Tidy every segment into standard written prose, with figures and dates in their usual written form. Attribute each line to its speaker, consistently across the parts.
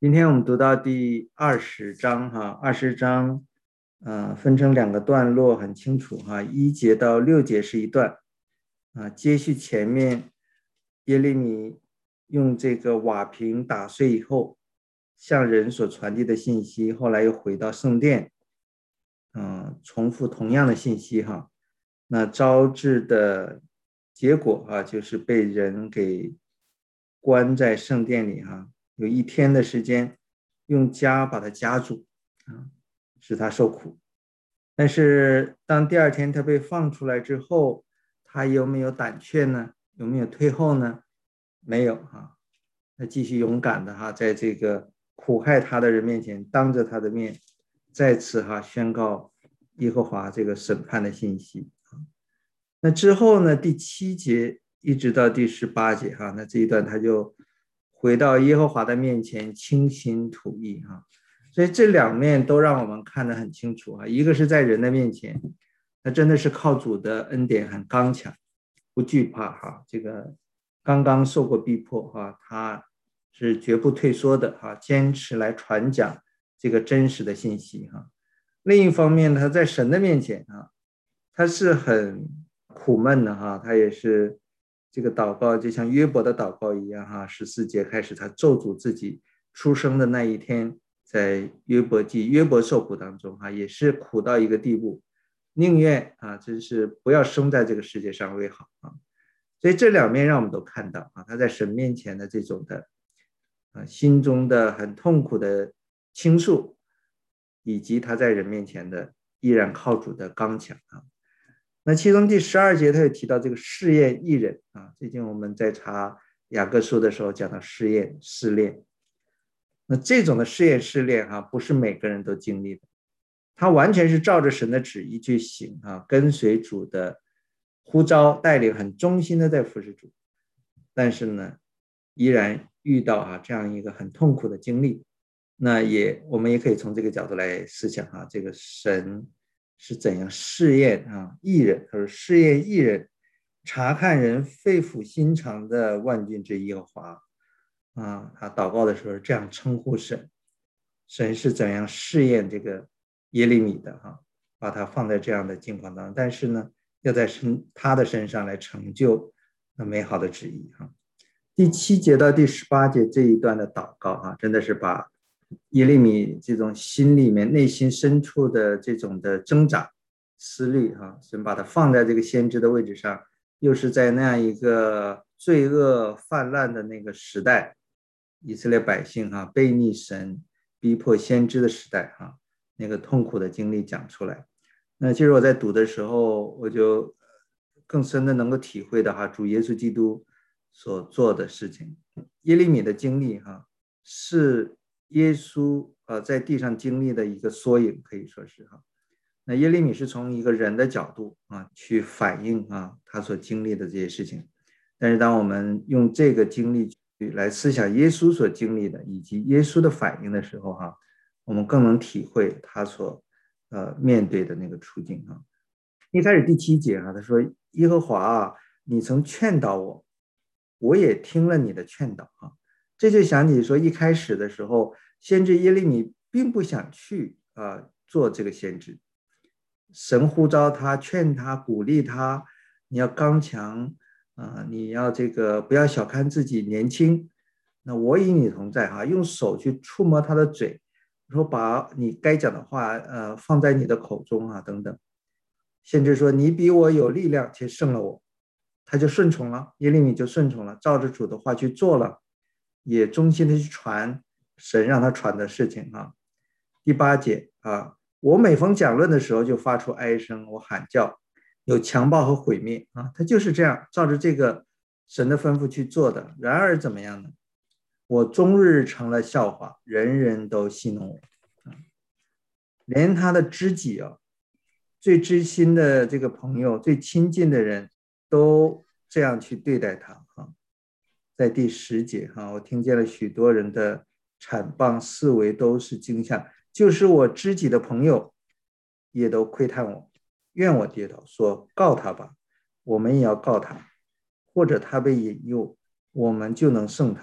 Speaker 1: 今天我们读到第20章哈，20章分成2个段落，很清楚哈，1节到6节是一段接续前面耶利米用这个瓦瓶打碎以后向人所传递的信息，后来又回到圣殿重复同样的信息哈，那招致的结果就是被人给关在圣殿里有1天的时间，用枷把他夹住使他受苦。但是当第2天他被放出来之后，他有没有胆怯呢？有没有退后呢？没有他继续勇敢的在这个苦害他的人面前，当着他的面再次宣告耶和华这个审判的信息。那之后呢，第7节一直到第18节那这一段他就回到耶和华的面前，倾心吐意所以这2面都让我们看得很清楚一个是在人的面前，他真的是靠主的恩典很刚强，不惧怕这个刚刚受过逼迫他是绝不退缩的坚持来传讲这个真实的信息另一方面他在神的面前他是很苦闷的他也是这个祷告就像约伯的祷告一样14节开始他咒诅自己出生的那一天，在约伯记约伯受苦当中也是苦到一个地步，宁愿真是不要生在这个世界上为好所以这2面让我们都看到他在神面前的这种的心中的很痛苦的倾诉，以及他在人面前的依然靠主的刚强那其中第12节他又提到这个试验义人最近我们在查雅各书的时候讲到试验试炼，那这种的试验试炼不是每个人都经历的，他完全是照着神的旨意去行跟随主的呼召带领，很忠心的在服侍主，但是呢依然遇到这样一个很痛苦的经历。那我们也可以从这个角度来思想这个神是怎样试验义人，他说试验义人，查看人肺腑心肠的万军之耶和华他祷告的时候这样称呼神，神是怎样试验这个耶利米的把他放在这样的境况当中，但是呢要在他的身上来成就那美好的旨意第7节到第18节这一段的祷告真的是把耶利米这种心里面内心深处的这种的挣扎思虑神把它放在这个先知的位置上，又是在那样一个罪恶泛滥的那个时代，以色列百姓背逆神逼迫先知的时代那个痛苦的经历讲出来。那其实我在读的时候，我就更深的能够体会到主耶稣基督所做的事情。耶利米的经历是耶稣在地上经历的一个缩影，可以说是那耶利米是从一个人的角度去反映他所经历的这些事情，但是当我们用这个经历来思想耶稣所经历的以及耶稣的反应的时候我们更能体会他所面对的那个处境一开始第7节他说耶和华你曾劝导我，我也听了你的劝导这就想起说一开始的时候先知耶利米并不想去做这个先知，神呼召他劝他鼓励他，你要刚强你要这个不要小看自己年轻，那我与你同在用手去触摸他的嘴，说把你该讲的话放在你的口中等等，甚至说你比我有力量且胜了我，他就顺从了，耶利米就顺从了，照着主的话去做了，也忠心的去传神让他传的事情第8节我每逢讲论的时候就发出哀声，我喊叫，有强暴和毁灭他就是这样照着这个神的吩咐去做的。然而怎么样呢？我终日成了笑话，人人都戏弄我连他的知己最知心的这个朋友，最亲近的人都这样去对待他在第10节我听见了许多人的惨谤，四围都是惊吓，就是我知己的朋友也都窥探我，愿我跌倒，说告他吧，我们也要告他，或者他被引诱，我们就能胜他。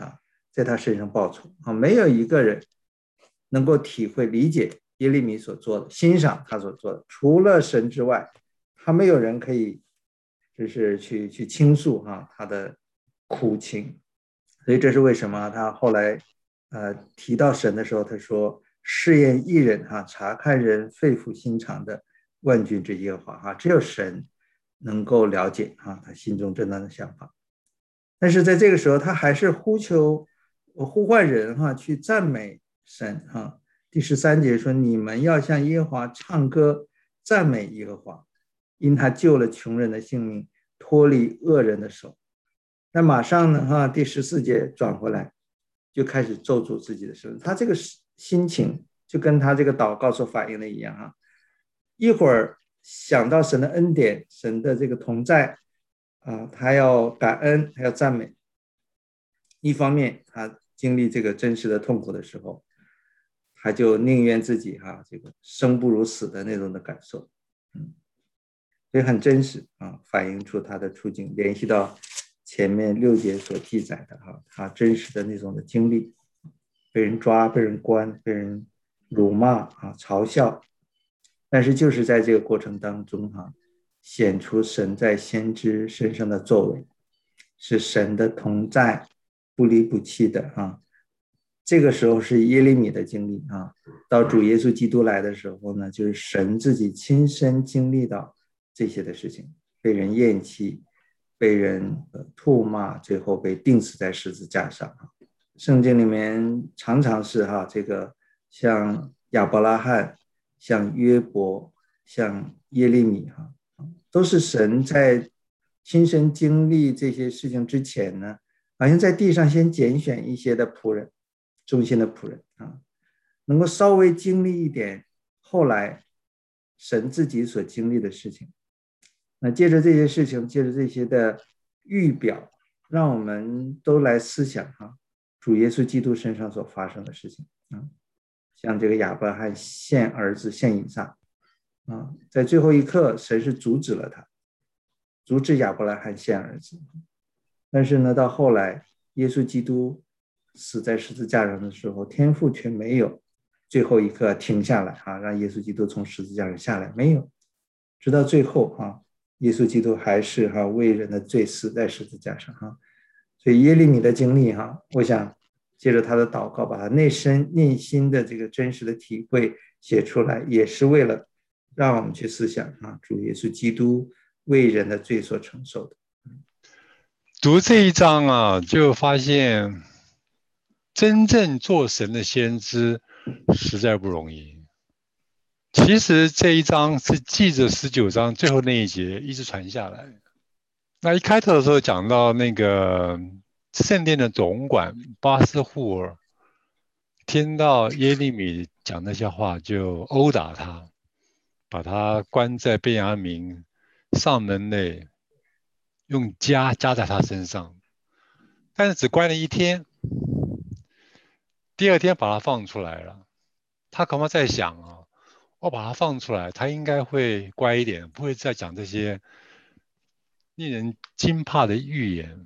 Speaker 1: 在他身上报仇啊！没有一个人能够体会理解耶利米所做的，欣赏他所做的，除了神之外，他没有人可以就是去倾诉他的苦情。所以这是为什么他后来提到神的时候，他说试验一人查看人肺腑心肠的万军之耶和华只有神能够了解他心中真正的想法。但是在这个时候，他还是呼唤人去赞美神第13节说：“你们要向耶和华唱歌，赞美耶和华，因他救了穷人的性命，脱离恶人的手。”那马上呢第14节转回来，就开始咒诅自己的神。他这个心情就跟他这个祷告所反映的一样一会儿想到神的恩典，神的这个同在他要感恩，他要赞美。一方面他经历这个真实的痛苦的时候，他就宁愿自己这个生不如死的那种的感受。所以很真实反映出他的处境，联系到前面6节所记载的他真实的那种的经历，被人抓，被人关，被人辱骂嘲笑。但是就是在这个过程当中显出神在先知身上的作为，是神的同在，不离不弃的这个时候是耶利米的经历到主耶稣基督来的时候呢，就是神自己亲身经历到这些的事情，被人厌弃，被人唾骂，最后被钉死在十字架上圣经里面常常是这个像亚伯拉罕，像约伯，像耶利米都是神在亲身经历这些事情之前呢，好像在地上先拣选一些的仆人，忠心的仆人能够稍微经历一点后来神自己所经历的事情。那借着这些事情，借着这些的预表，让我们都来思想主耶稣基督身上所发生的事情像这个亚伯拉罕献儿子献以撒在最后一刻神是阻止了他，阻止亚伯拉罕献儿子。但是呢，到后来耶稣基督死在十字架上的时候，天父却没有最后一刻停下来让耶稣基督从十字架上下来，没有，直到最后耶稣基督还是为人的罪死在十字架上所以耶利米的经历我想借着他的祷告，把他内心的这个真实的体会写出来，也是为了让我们去思想主耶稣基督为人的罪所承受的。
Speaker 2: 读这一章就发现真正做神的先知实在不容易。其实这一章是记着19章最后那一节一直传下来。那一开头的时候讲到那个圣殿的总管巴斯户尔听到耶利米讲那些话，就殴打他，把他关在便雅悯上门内，用枷加在他身上，但是只关了1天，第2天把他放出来了。他恐怕在想我把他放出来，他应该会乖一点，不会再讲这些令人惊怕的预言。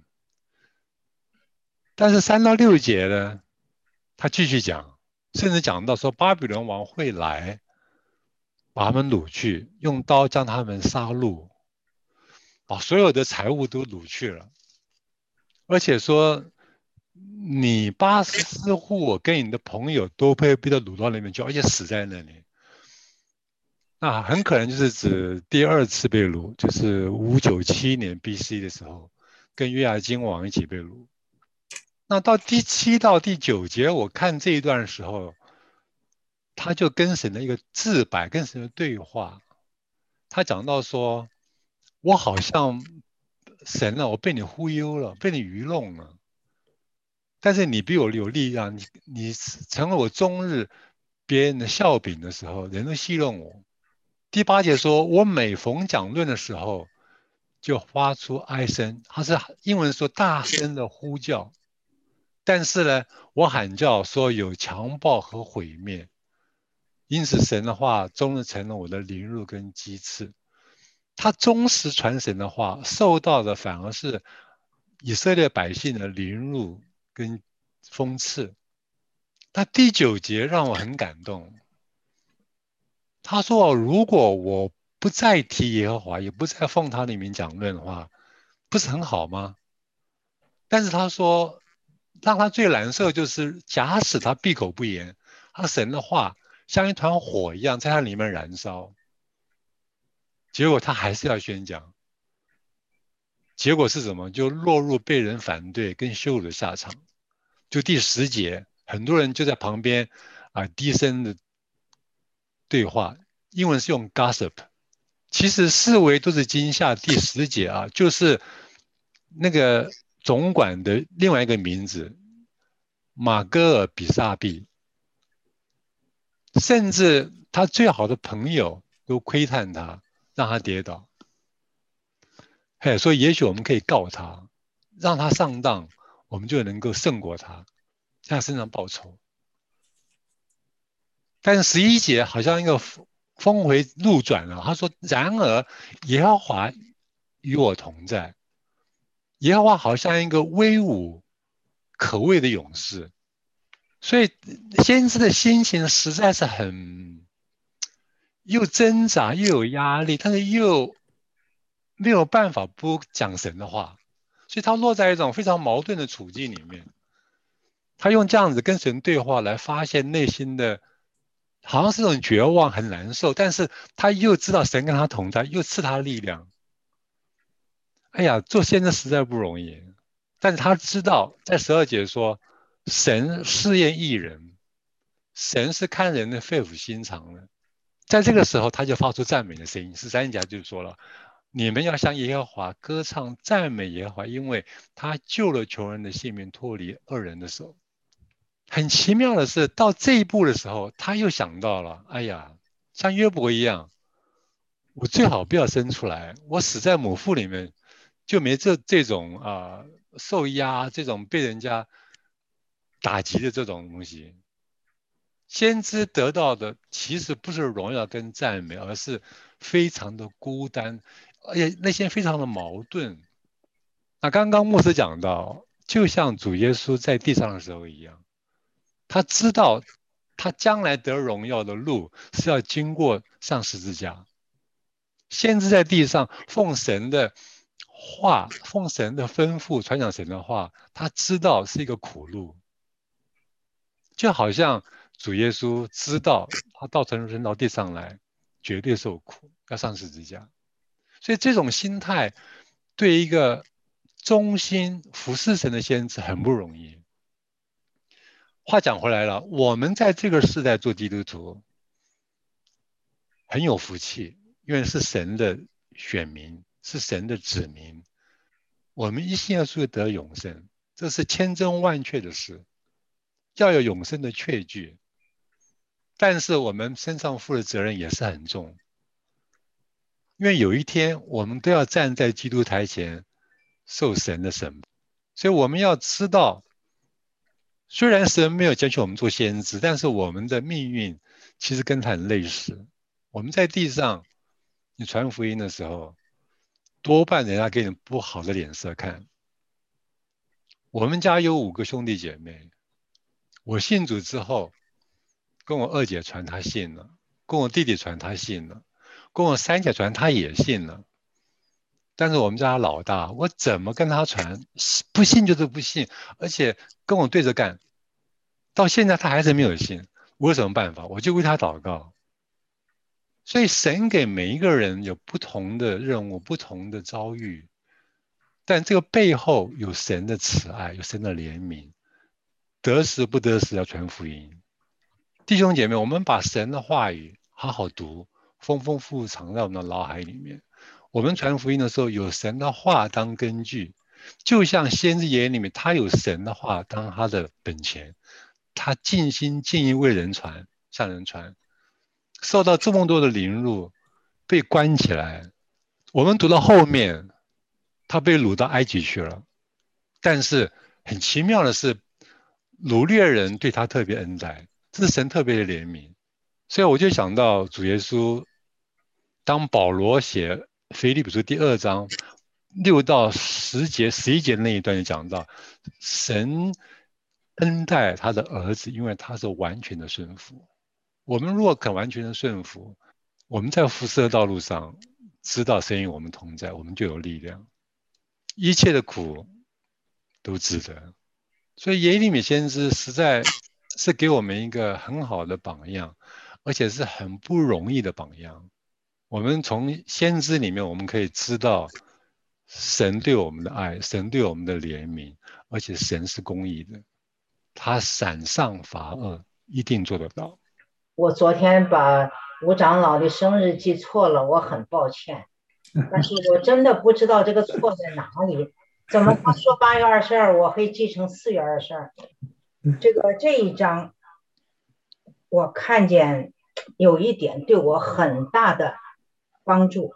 Speaker 2: 但是3到6节呢，他继续讲，甚至讲到说巴比伦王会来，把他们掳去，用刀将他们杀戮，把所有的财物都掳去了，而且说你巴斯户跟你的朋友都被到掳到那边去，而且死在那里。那很可能就是指第2次被掳，就是597年 BC 的时候，跟约雅斤王一起被掳。那到第7到第9节，我看这一段的时候，他就跟神的一个自白，跟神的对话。他讲到说，我好像神我被你忽悠了，被你愚弄了。但是你比我有力量，你成为我终日别人的笑柄的时候，人都戏弄我。第8节说，我每逢讲论的时候，就发出哀声，它是英文说大声的呼叫。但是呢，我喊叫说有强暴和毁灭，因此神的话终日成了我的凌辱跟讥刺。他忠实传神的话，受到的反而是以色列百姓的凌辱跟封刺。他第9节让我很感动，他说如果我不再提耶和华，也不再奉他的名讲论的话，不是很好吗？但是他说让他最难受就是假使他闭口不言，他神的话像一团火一样在他里面燃烧，结果他还是要宣讲，结果是什么？就落入被人反对跟羞辱的下场。就第10节，很多人就在旁边低声的对话，英文是用 gossip， 其实四维都是惊吓。第10节就是那个总管的另外一个名字马戈尔比萨比，甚至他最好的朋友都窥探他，让他跌倒。所以也许我们可以告他，让他上当，我们就能够胜过他，在他身上报仇。但是11节好像一个峰回路转了，他说：“然而耶和华与我同在。”耶和华好像一个威武可畏的勇士，所以先知的心情实在是很又挣扎又有压力，但是又没有办法不讲神的话，所以他落在一种非常矛盾的处境里面。他用这样子跟神对话来发现内心的好像是一种绝望，很难受，但是他又知道神跟他同在，又赐他力量。哎呀，做先知实在不容易，但是他知道在12节说神试验义人，神是看人的肺腑心肠的。在这个时候他就发出赞美的声音。13节就说了，你们要向耶和华歌唱赞美耶和华，因为他救了穷人的性命，脱离恶人的手。很奇妙的是，到这一步的时候，他又想到了，哎呀，像约伯一样，我最好不要生出来，我死在母腹里面，就没这种受压，这种被人家打击的这种东西。先知得到的其实不是荣耀跟赞美，而是非常的孤单，而且内心非常的矛盾。那刚刚牧师讲到，就像主耶稣在地上的时候一样。他知道他将来得荣耀的路是要经过上十字架。先知在地上奉神的话，奉神的吩咐传讲神的话，他知道是一个苦路，就好像主耶稣知道他到成人到地上来绝对受苦，要上十字架。所以这种心态对一个忠心服侍神的先知很不容易。话讲回来了，我们在这个时代做基督徒很有福气，因为是神的选民，是神的子民。我们一信耶稣得永生，这是千真万确的事，要有永生的确据。但是我们身上负的责任也是很重，因为有一天我们都要站在基督台前受神的审判。所以我们要知道，虽然神没有拣选我们做先知，但是我们的命运其实跟他很类似。我们在地上，你传福音的时候，多半人家给你不好的脸色看。我们家有5个兄弟姐妹，我信主之后，跟我2姐传她信了，跟我弟弟传她信了，跟我3姐传她也信了。但是我们家老大，我怎么跟他传，不信就是不信，而且跟我对着干。到现在他还是没有信，我有什么办法？我就为他祷告。所以神给每一个人有不同的任务，不同的遭遇，但这个背后有神的慈爱，有神的怜悯，得时不得时要传福音。弟兄姐妹，我们把神的话语好好读，丰丰富富藏在我们的脑海里面。我们传福音的时候，有神的话当根据，就像先知眼里面，他有神的话当他的本钱，他尽心尽意为人传，向人传，受到这么多的凌辱，被关起来。我们读到后面，他被掳到埃及去了，但是很奇妙的是，掳掠人对他特别恩待，这是神特别的怜悯。所以我就想到主耶稣，当保罗写腓立比书第2章6到10节、11节那一段就讲到，神恩待他的儿子，因为他是完全的顺服。我们如果肯完全的顺服，我们在辐射道路上知道神与我们同在，我们就有力量，一切的苦都值得。所以耶利米先知实在是给我们一个很好的榜样，而且是很不容易的榜样。我们从先知里面，我们可以知道神对我们的爱，神对我们的怜悯，而且神是公义的，他闪上罚恶，一定做得到。
Speaker 3: 我昨天把吴长老的生日记错了，我很抱歉，但是我真的不知道这个错在哪里。怎么他说8月22，我会记成4月22？这一章，我看见有一点对我很大的帮助，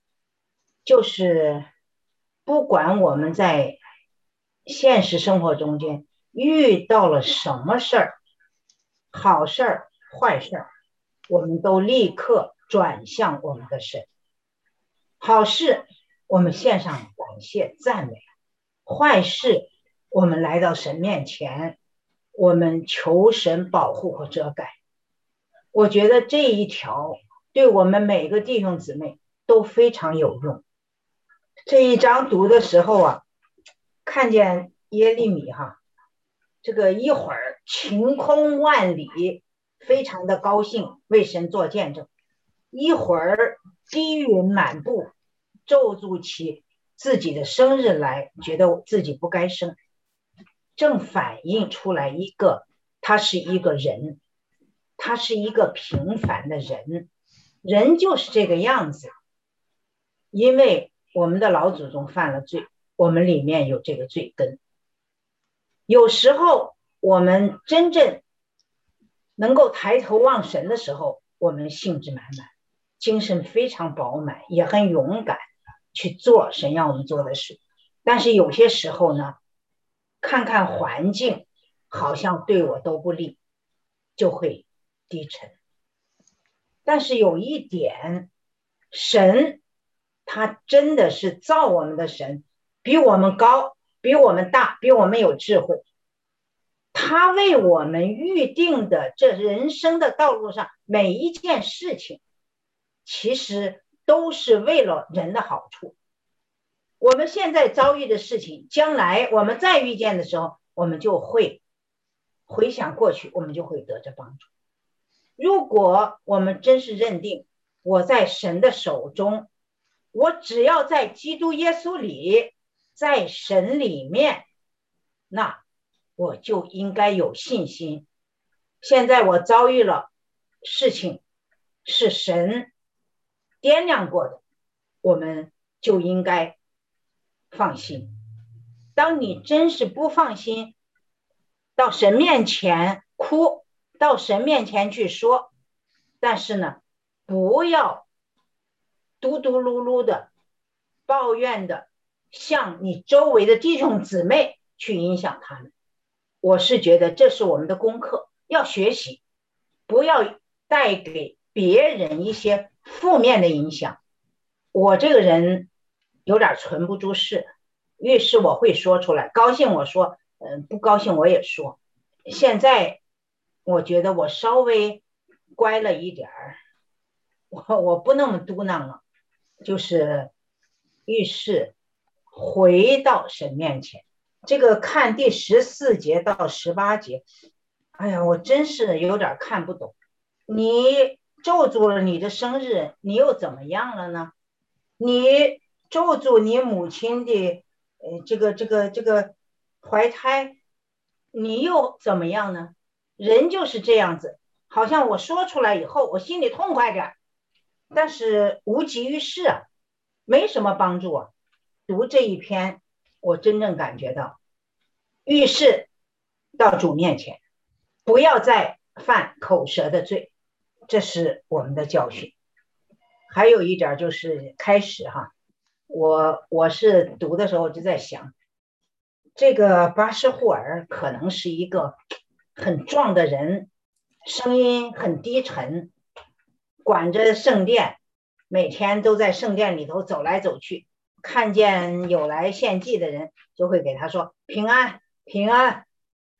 Speaker 3: 就是不管我们在现实生活中间遇到了什么事儿，好事儿、坏事儿，我们都立刻转向我们的神。好事，我们献上感谢赞美；坏事，我们来到神面前，我们求神保护和遮盖。我觉得这一条对我们每个弟兄姊妹都非常有用。这一章读的时候啊，看见耶利米这个一会儿晴空万里，非常的高兴，为神做见证；一会儿积云满布，咒诅起自己的生日来，觉得自己不该生，正反映出来一个，他是一个人，他是一个平凡的人，人就是这个样子，因为我们的老祖宗犯了罪，我们里面有这个罪根。有时候我们真正能够抬头望神的时候，我们兴致满满，精神非常饱满，也很勇敢去做神让我们做的事。但是有些时候呢，看看环境好像对我都不利，就会低沉。但是有一点，神他真的是造我们的神，比我们高，比我们大，比我们有智慧。他为我们预定的这人生的道路上每一件事情，其实都是为了人的好处。我们现在遭遇的事情，将来我们再遇见的时候，我们就会回想过去，我们就会得着帮助。如果我们真是认定我在神的手中，我只要在基督耶稣里，在神里面，那我就应该有信心。现在我遭遇了事情，是神掂量过的，我们就应该放心。当你真是不放心，到神面前哭，到神面前去说，但是呢，不要嘟嘟噜噜的抱怨的向你周围的弟兄姊妹去影响他们。我是觉得这是我们的功课，要学习，不要带给别人一些负面的影响。我这个人有点存不住事，遇事我会说出来，高兴我说，不高兴我也说。现在我觉得我稍微乖了一点儿，我不那么嘟囔了，就是遇事回到神面前。这个看第14节到18节，哎呀，我真是有点看不懂。你咒诅了你的生日，你又怎么样了呢？你咒诅你母亲的这个怀胎，你又怎么样呢？人就是这样子，好像我说出来以后，我心里痛快点，但是无济于事啊，没什么帮助啊。读这一篇，我真正感觉到，遇事到主面前，不要再犯口舌的罪，这是我们的教训。还有一点就是开始我是读的时候我就在想，这个巴什户尔可能是一个很壮的人，声音很低沉，管着圣殿，每天都在圣殿里头走来走去，看见有来献祭的人就会给他说平安平安。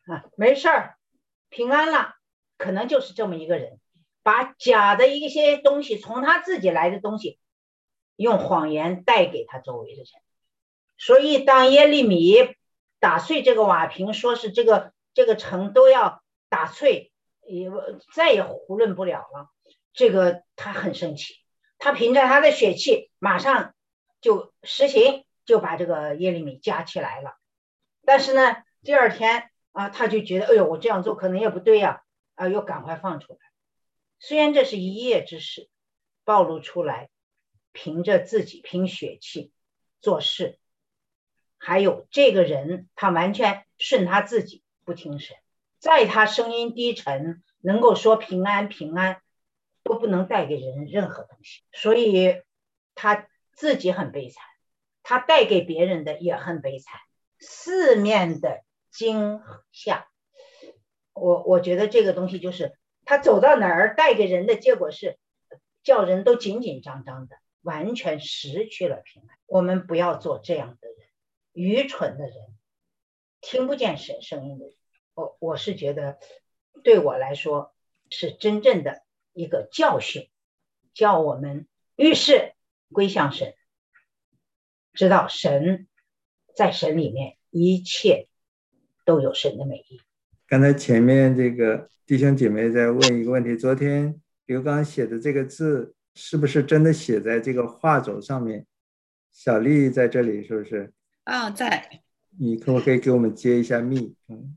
Speaker 3: 没事儿，平安了，可能就是这么一个人，把假的一些东西，从他自己来的东西，用谎言带给他周围的人。所以当耶利米打碎这个瓦瓶，说是这个城都要打碎，也再也囫囵不了了，这个他很生气，他凭着他的血气马上就实行，就把这个耶利米夹起来了。但是呢，第二天他就觉得，哎呦，我这样做可能也不对呀，又赶快放出来。虽然这是一夜之事，暴露出来，凭着自己凭血气做事，还有这个人他完全顺他自己，不听神，在他声音低沉，能够说平安平安，都不能带给人任何东西，所以他自己很悲惨，他带给别人的也很悲惨，四面的惊吓。我觉得这个东西就是他走到哪儿带给人的结果是叫人都紧紧张张的，完全失去了平安。我们不要做这样的人，愚蠢的人，听不见神声音的人。我是觉得对我来说是真正的一个教训，叫我们遇事归向神，知道神在神里面一切都有神的美意。
Speaker 1: 刚才前面这个弟兄姐妹在问一个问题，昨天刘刚写的这个字是不是真的写在这个画轴上面？小丽在这里是不是？
Speaker 4: 在。
Speaker 1: 你可不可以给我们揭一下密？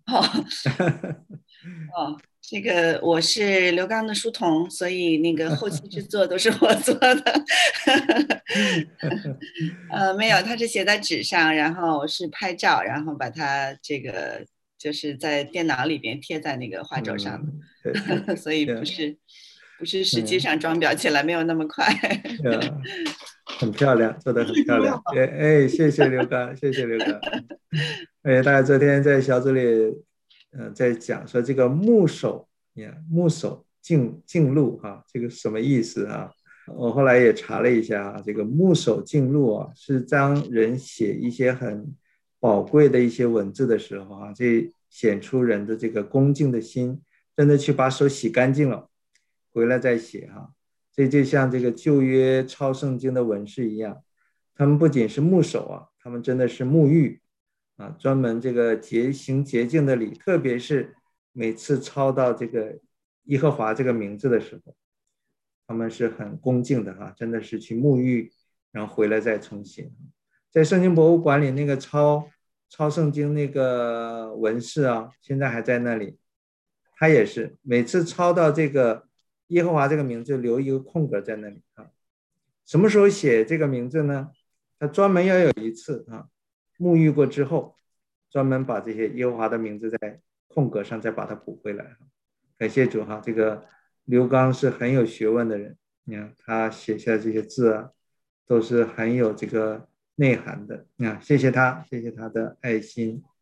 Speaker 4: 这个我是刘刚的书童，所以那个后期制作都是我做的。没有，他是写在纸上，然后是拍照，然后把它这个就是在电脑里边贴在那个画轴上，所以不是实际上装裱起来没有那么快。
Speaker 1: 很漂亮，做得很漂亮。谢谢刘刚，谢谢刘刚。大家昨天在小组里在讲说这个木手径路这个什么意思啊？我后来也查了一下这个木手径路是当人写一些很宝贵的一些文字的时候这显出人的这个恭敬的心，真的去把手洗干净了，回来再写这就像这个旧约抄圣经的文士一样，他们不仅是牧手他们真的是沐浴专门这个行洁净的礼，特别是每次抄到这个耶和华这个名字的时候，他们是很恭敬的真的是去沐浴，然后回来再重写。在圣经博物馆里那个抄圣经那个文士现在还在那里，他也是每次抄到这个耶和华这个名字留一个空格在那里什么时候写这个名字呢？他专门要有一次沐浴过之后，专门把这些耶和华的名字在空格上再把它补回来。感谢主这个刘刚是很有学问的人，你看他写下这些字都是很有这个内涵的谢谢他，谢谢他的爱心。